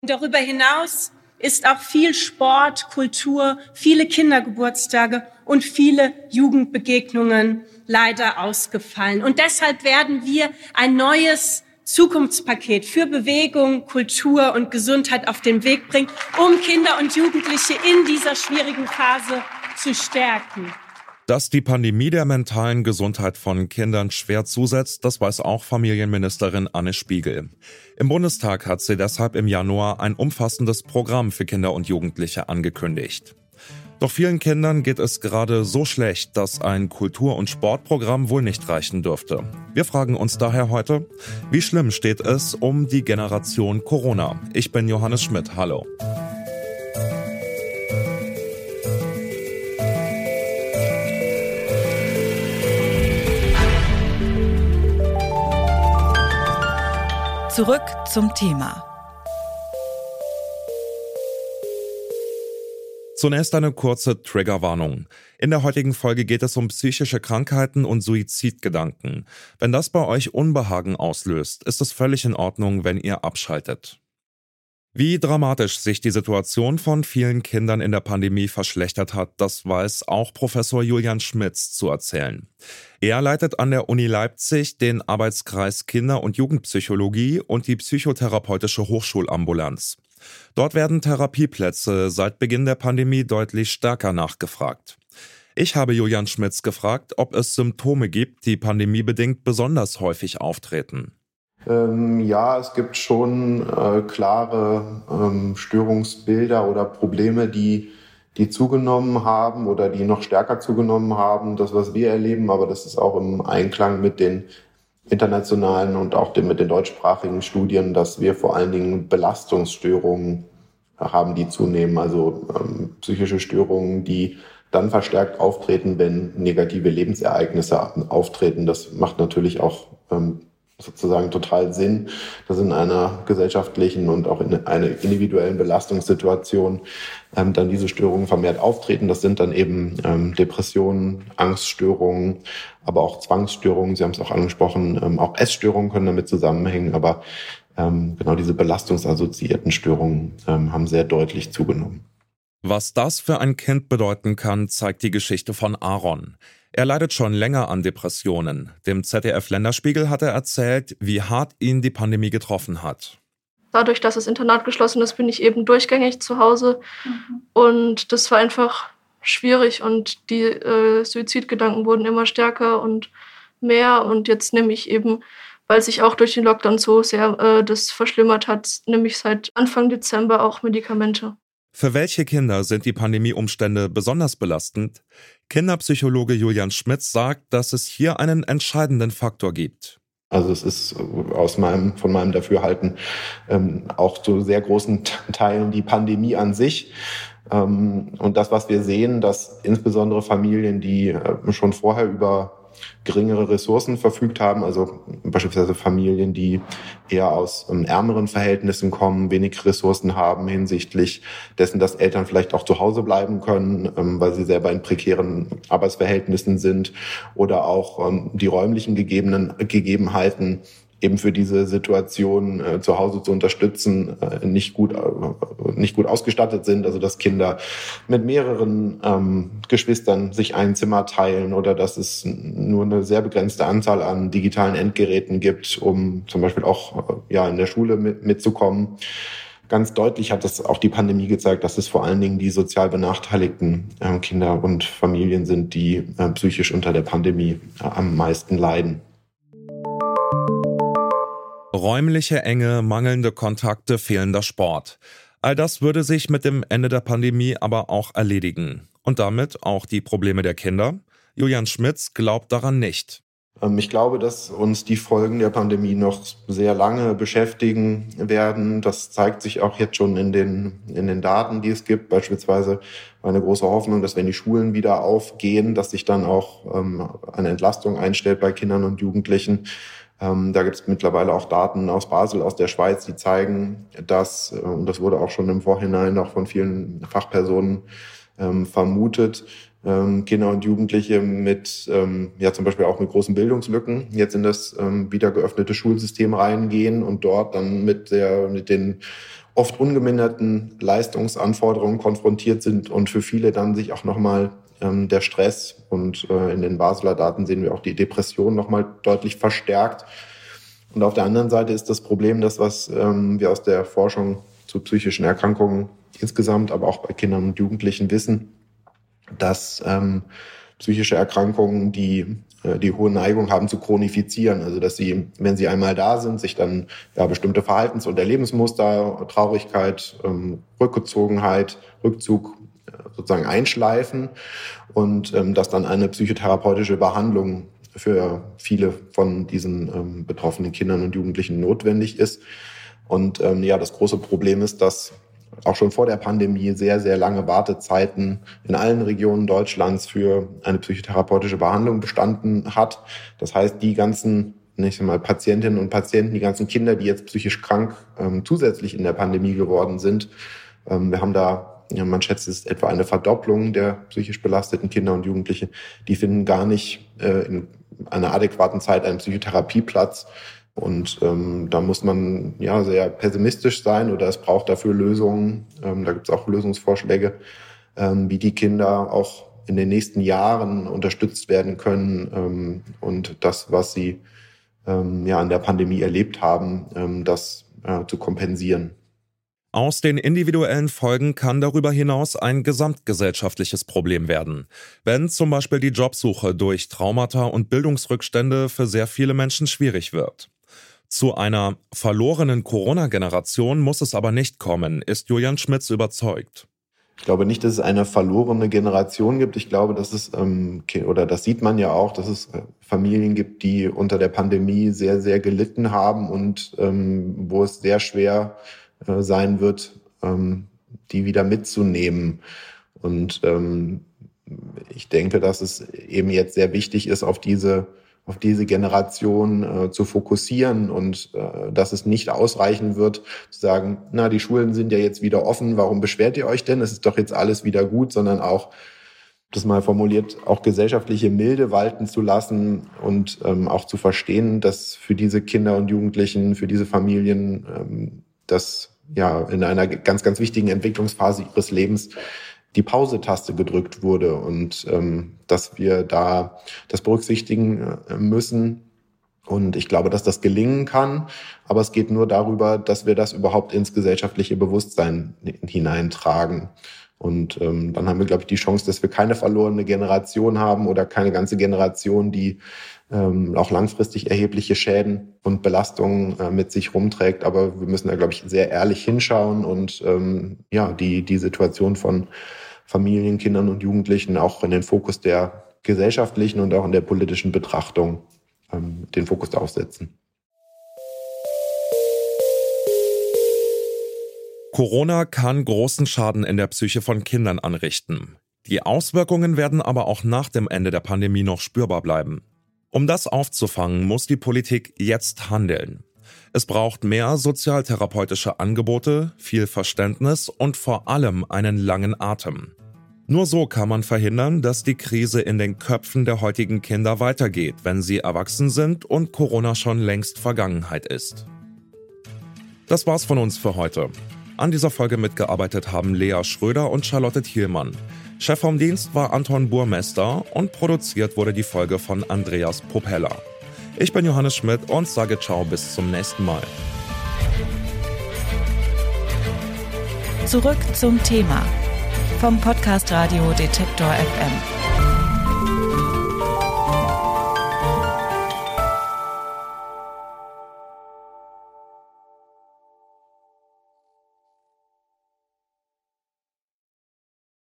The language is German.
Darüber hinaus ist auch viel Sport, Kultur, viele Kindergeburtstage und viele Jugendbegegnungen leider ausgefallen. Und deshalb werden wir ein neues Zukunftspaket für Bewegung, Kultur und Gesundheit auf den Weg bringen, um Kinder und Jugendliche in dieser schwierigen Phase zu stärken. Dass die Pandemie der mentalen Gesundheit von Kindern schwer zusetzt, das weiß auch Familienministerin Anne Spiegel. Im Bundestag hat sie deshalb im Januar ein umfassendes Programm für Kinder und Jugendliche angekündigt. Doch vielen Kindern geht es gerade so schlecht, dass ein Kultur- und Sportprogramm wohl nicht reichen dürfte. Wir fragen uns daher heute, wie schlimm steht es um die Generation Corona? Ich bin Johannes Schmidt, hallo. Zurück zum Thema. Zunächst eine kurze Triggerwarnung. In der heutigen Folge geht es um psychische Krankheiten und Suizidgedanken. Wenn das bei euch Unbehagen auslöst, ist es völlig in Ordnung, wenn ihr abschaltet. Wie dramatisch sich die Situation von vielen Kindern in der Pandemie verschlechtert hat, das weiß auch Professor Julian Schmitz zu erzählen. Er leitet an der Uni Leipzig den Arbeitskreis Kinder- und Jugendpsychologie und die psychotherapeutische Hochschulambulanz. Dort werden Therapieplätze seit Beginn der Pandemie deutlich stärker nachgefragt. Ich habe Julian Schmitz gefragt, ob es Symptome gibt, die pandemiebedingt besonders häufig auftreten. Ja, es gibt schon klare Störungsbilder oder Probleme, die zugenommen haben oder die noch stärker zugenommen haben. Das, was wir erleben, aber das ist auch im Einklang mit den internationalen und auch mit den deutschsprachigen Studien, dass wir vor allen Dingen Belastungsstörungen haben, die zunehmen. Also psychische Störungen, die dann verstärkt auftreten, wenn negative Lebensereignisse auftreten. Das macht natürlich auch sozusagen total Sinn, dass in einer gesellschaftlichen und auch in einer individuellen Belastungssituation dann diese Störungen vermehrt auftreten. Das sind dann eben Depressionen, Angststörungen, aber auch Zwangsstörungen. Sie haben es auch angesprochen, auch Essstörungen können damit zusammenhängen, aber genau diese belastungsassoziierten Störungen haben sehr deutlich zugenommen. Was das für ein Kind bedeuten kann, zeigt die Geschichte von Aaron. Er leidet schon länger an Depressionen. Dem ZDF-Länderspiegel hat er erzählt, wie hart ihn die Pandemie getroffen hat. Dadurch, dass das Internat geschlossen ist, bin ich eben durchgängig zu Hause. Und das war einfach schwierig und die Suizidgedanken wurden immer stärker und mehr. Und jetzt nehme ich eben, weil sich auch durch den Lockdown so sehr das verschlimmert hat, nehme ich seit Anfang Dezember auch Medikamente. Für welche Kinder sind die Pandemieumstände besonders belastend? Kinderpsychologe Julian Schmitz sagt, dass es hier einen entscheidenden Faktor gibt. Also es ist von meinem Dafürhalten auch zu sehr großen Teilen die Pandemie an sich. Und das, was wir sehen, dass insbesondere Familien, die schon vorher über geringere Ressourcen verfügt haben, also beispielsweise Familien, die eher aus ärmeren Verhältnissen kommen, wenig Ressourcen haben hinsichtlich dessen, dass Eltern vielleicht auch zu Hause bleiben können, weil sie selber in prekären Arbeitsverhältnissen sind oder auch die räumlichen Gegebenheiten eben für diese Situation zu Hause zu unterstützen, nicht gut ausgestattet sind, also dass Kinder mit mehreren Geschwistern sich ein Zimmer teilen oder dass es nur eine sehr begrenzte Anzahl an digitalen Endgeräten gibt, um zum Beispiel auch in der Schule mitzukommen. Ganz deutlich hat es auch die Pandemie gezeigt, dass es vor allen Dingen die sozial benachteiligten Kinder und Familien sind, die psychisch unter der Pandemie am meisten leiden. Räumliche Enge, mangelnde Kontakte, fehlender Sport. All das würde sich mit dem Ende der Pandemie aber auch erledigen. Und damit auch die Probleme der Kinder? Julian Schmitz glaubt daran nicht. Ich glaube, dass uns die Folgen der Pandemie noch sehr lange beschäftigen werden. Das zeigt sich auch jetzt schon in den Daten, die es gibt. Beispielsweise eine große Hoffnung, dass wenn die Schulen wieder aufgehen, dass sich dann auch eine Entlastung einstellt bei Kindern und Jugendlichen. Da gibt es mittlerweile auch Daten aus Basel, aus der Schweiz, die zeigen, dass, und das wurde auch schon im Vorhinein auch von vielen Fachpersonen vermutet, Kinder und Jugendliche mit, zum Beispiel auch mit großen Bildungslücken jetzt in das wieder geöffnete Schulsystem reingehen und dort dann mit den oft ungeminderten Leistungsanforderungen konfrontiert sind und für viele dann sich auch nochmal der Stress und in den Basler Daten sehen wir auch die Depression nochmal deutlich verstärkt. Und auf der anderen Seite ist das Problem, das, was wir aus der Forschung zu psychischen Erkrankungen insgesamt, aber auch bei Kindern und Jugendlichen wissen, dass psychische Erkrankungen die hohe Neigung haben zu chronifizieren. Also dass sie, wenn sie einmal da sind, sich dann bestimmte Verhaltens- und Erlebensmuster, Traurigkeit, Rückgezogenheit, Rückzug sozusagen einschleifen und dass dann eine psychotherapeutische Behandlung für viele von diesen betroffenen Kindern und Jugendlichen notwendig ist. Und das große Problem ist, dass auch schon vor der Pandemie sehr, sehr lange Wartezeiten in allen Regionen Deutschlands für eine psychotherapeutische Behandlung bestanden hat. Das heißt, die ganzen Patientinnen und Patienten, die ganzen Kinder, die jetzt psychisch krank zusätzlich in der Pandemie geworden sind, wir haben da, man schätzt, es ist etwa eine Verdopplung der psychisch belasteten Kinder und Jugendliche, die finden gar nicht in einer adäquaten Zeit einen Psychotherapieplatz. Und da muss man sehr pessimistisch sein oder es braucht dafür Lösungen. Da gibt es auch Lösungsvorschläge, wie die Kinder auch in den nächsten Jahren unterstützt werden können und das, was sie an der Pandemie erlebt haben, das zu kompensieren. Aus den individuellen Folgen kann darüber hinaus ein gesamtgesellschaftliches Problem werden, wenn zum Beispiel die Jobsuche durch Traumata und Bildungsrückstände für sehr viele Menschen schwierig wird. Zu einer verlorenen Corona-Generation muss es aber nicht kommen, ist Julian Schmitz überzeugt. Ich glaube nicht, dass es eine verlorene Generation gibt. Ich glaube, dass es, oder das sieht man ja auch, dass es Familien gibt, die unter der Pandemie sehr, sehr gelitten haben und wo es sehr schwer sein wird, die wieder mitzunehmen. Und ich denke, dass es eben jetzt sehr wichtig ist, auf diese Generation zu fokussieren und dass es nicht ausreichen wird, zu sagen, die Schulen sind ja jetzt wieder offen, warum beschwert ihr euch denn? Es ist doch jetzt alles wieder gut, sondern auch, das mal formuliert, auch gesellschaftliche Milde walten zu lassen und auch zu verstehen, dass für diese Kinder und Jugendlichen, für diese Familien, das in einer ganz, ganz wichtigen Entwicklungsphase ihres Lebens die Pause-Taste gedrückt wurde und dass wir da das berücksichtigen müssen. Und ich glaube, dass das gelingen kann, aber es geht nur darüber, dass wir das überhaupt ins gesellschaftliche Bewusstsein hineintragen. Und dann haben wir, glaube ich, die Chance, dass wir keine verlorene Generation haben oder keine ganze Generation, die auch langfristig erhebliche Schäden und Belastungen mit sich rumträgt. Aber wir müssen da, glaube ich, sehr ehrlich hinschauen und die Situation von Familien, Kindern und Jugendlichen auch in den Fokus der gesellschaftlichen und auch in der politischen Betrachtung den Fokus darauf setzen. Corona kann großen Schaden in der Psyche von Kindern anrichten. Die Auswirkungen werden aber auch nach dem Ende der Pandemie noch spürbar bleiben. Um das aufzufangen, muss die Politik jetzt handeln. Es braucht mehr sozialtherapeutische Angebote, viel Verständnis und vor allem einen langen Atem. Nur so kann man verhindern, dass die Krise in den Köpfen der heutigen Kinder weitergeht, wenn sie erwachsen sind und Corona schon längst Vergangenheit ist. Das war's von uns für heute. An dieser Folge mitgearbeitet haben Lea Schröder und Charlotte Thielmann. Chef vom Dienst war Anton Burmester und produziert wurde die Folge von Andreas Propeller. Ich bin Johannes Schmidt und sage ciao bis zum nächsten Mal. Zurück zum Thema vom Podcast Radio Detektor FM.